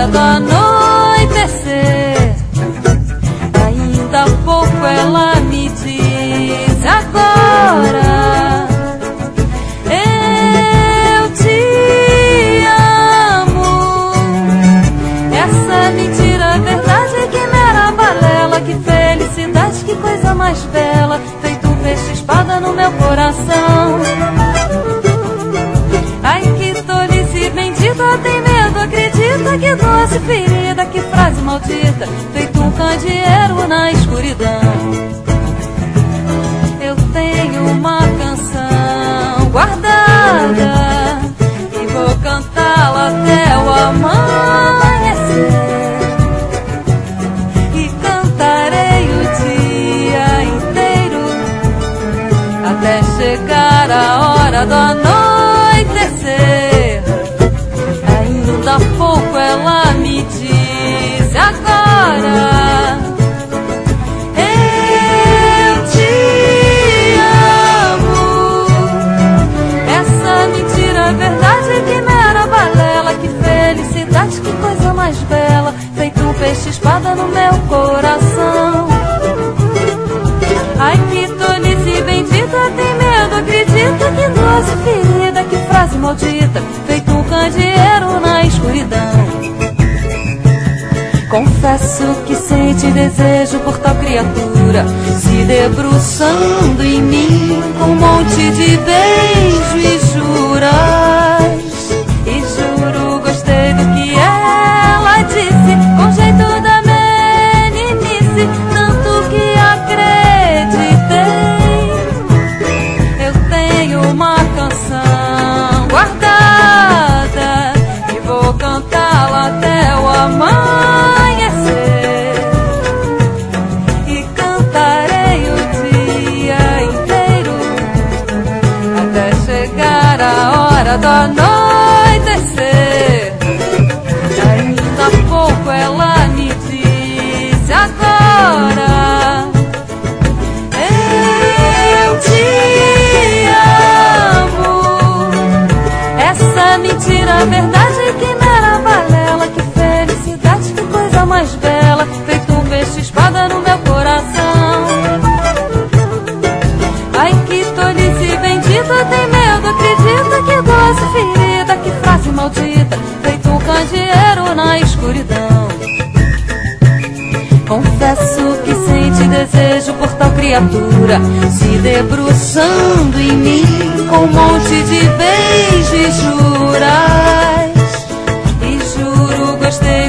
hora do anoitecer. Ainda há pouco ela me diz: agora eu te amo. Essa mentira, verdade, que mera balela. Que felicidade, que coisa mais bela. Feito um peixe-espada no meu coração. Ai, que tolice bendita, tem medo, acredita. Que doce ferida, que frase maldita. Feito um candeeiro na escuridão. Eu tenho uma canção guardada e vou cantá-la até o amanhecer. E cantarei o dia inteiro até chegar a hora do anoitecer. Ainda há pouco ela me diz: agora eu te amo. Essa mentira, verdade, que mera balela. Que felicidade, que coisa mais bela. Feito um peixe-espada no meu coração. Ai, que tolice bendita, tem medo, acredita. Que doce ferida, que frase maldita. Feito um candeeiro na escuridão. Confesso que senti desejo por tal criatura, se debruçando em mim com um monte de beijo e juras. E juro, gostei do que ela disse, com jeito da meninice, tanto que acreditei. Eu tenho uma canção guardada e vou cantá-la até o amanhecer. E cantarei o dia inteiro até chegar a hora do anoitecer. Ainda há pouco ela me disse: agora eu te amo. Essa mentira, verdade, que mera balela. Que felicidade, que coisa mais bela. Feito um peixe-espada no meu coração. Ai, que tolice bendita, tem medo, acredita. Que doce ferida, que frase maldita. Feito um candeeiro na escuridão. Confesso que senti desejo por tal criatura, se debruçando em mim com um monte de beijos e juras. E juro, gostei